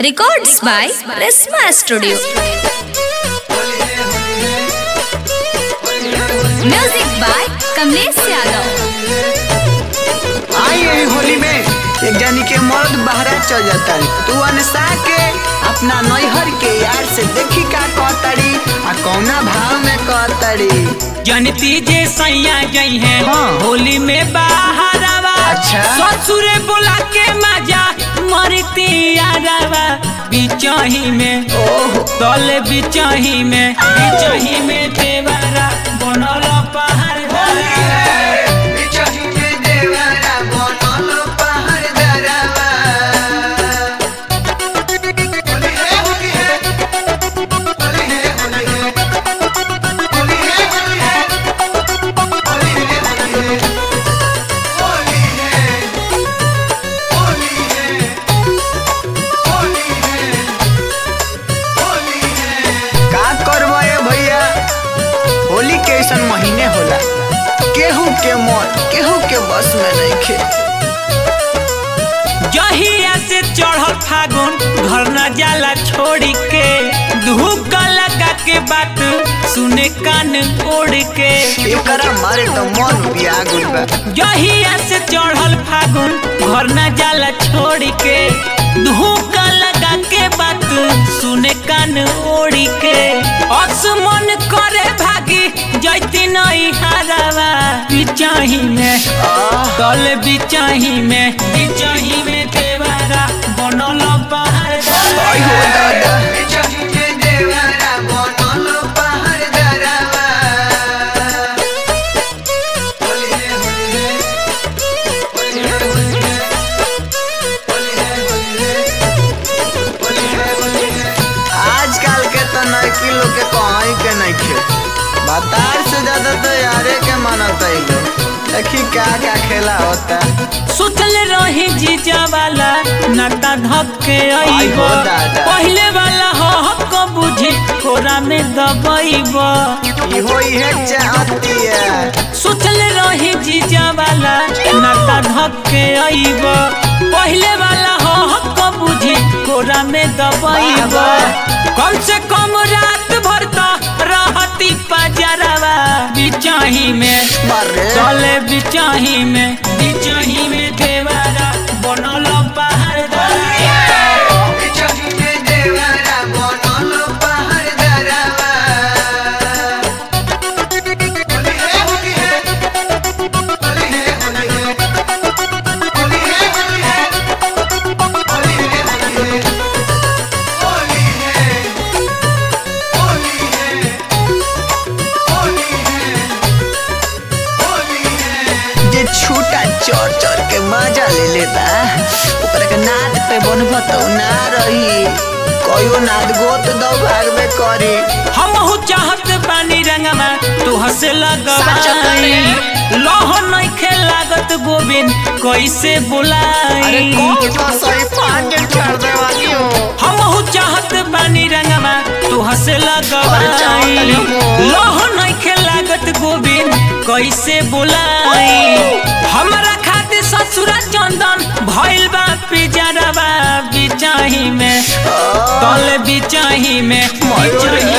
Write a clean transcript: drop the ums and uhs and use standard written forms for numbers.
Records by Resma Studio. Music by Kamlesh Yadav. आई यही होली में एक जानी के मर्द बहरा चल जाता तू अनसा के अपना नैहर के यार से देखी का कहतड़ी आ कौना भाव में कहतड़ी जनती जे सैया गई है हाँ। होली में बाहर आवा अच्छा। ससुरे बोला के मजा मरती यारवा बिचही में तले बिचही में देवरा बनल पहाड़ महीने होला केहू के मन केहू के बस में नहीं खे जहिया से चढ़ल फागुन घर न जाला छोड़ के धूप लगा के बात सुने कान ओढ़ के एकरा मारे तो मन बियागुल बा जहिया से चढ़ल फागुन घर न जाला छोड़ के धूप लगा के बात सुने कान ओढ़ के मन करे भागी जैती नहीं हारावा बिचाही में तल बिचाही में देवरा बनल पहाड़ लोग के कहीं के नहीं खे बतार से ज्यादा तो यारे के मानता ही लोग देखी क्या क्या खेला होता सोचल रही जीजा वाला नाता धक्के आईबो पहले वाला हक बुझी कोरा में दबाईबो इहो इहे चाहती है सोचल रही जीजा वाला नाता धक्के आईबो पहले वाला हक बुझी कोरा में दबाईबो कम से कम रात भर तो रहती पजरवा बिचाही में चले बिचाही में देवरा बनल पहाड़ छूटा चोर चोर के मजा ले लेता ओकरा के नाद पे बनबो तो ना रही कोयो नाद गोत दो भाग में करी हमहु चाहत बानी रंगमा तू हंसे लगवाई लोह नहीं खेल लागत गोविंद कैसे बुलाई अरे कौन सा सही पांच छोड़ दे वाली हो हमहु चाहत बानी रंगमा तू हंसे लगवाई लोह नहीं खेल लागत गोविंद कैसे बुलाई हमरा खातिर ससुरा चंदन भइल बा पिजरवा बिचाही में तल बिचाही में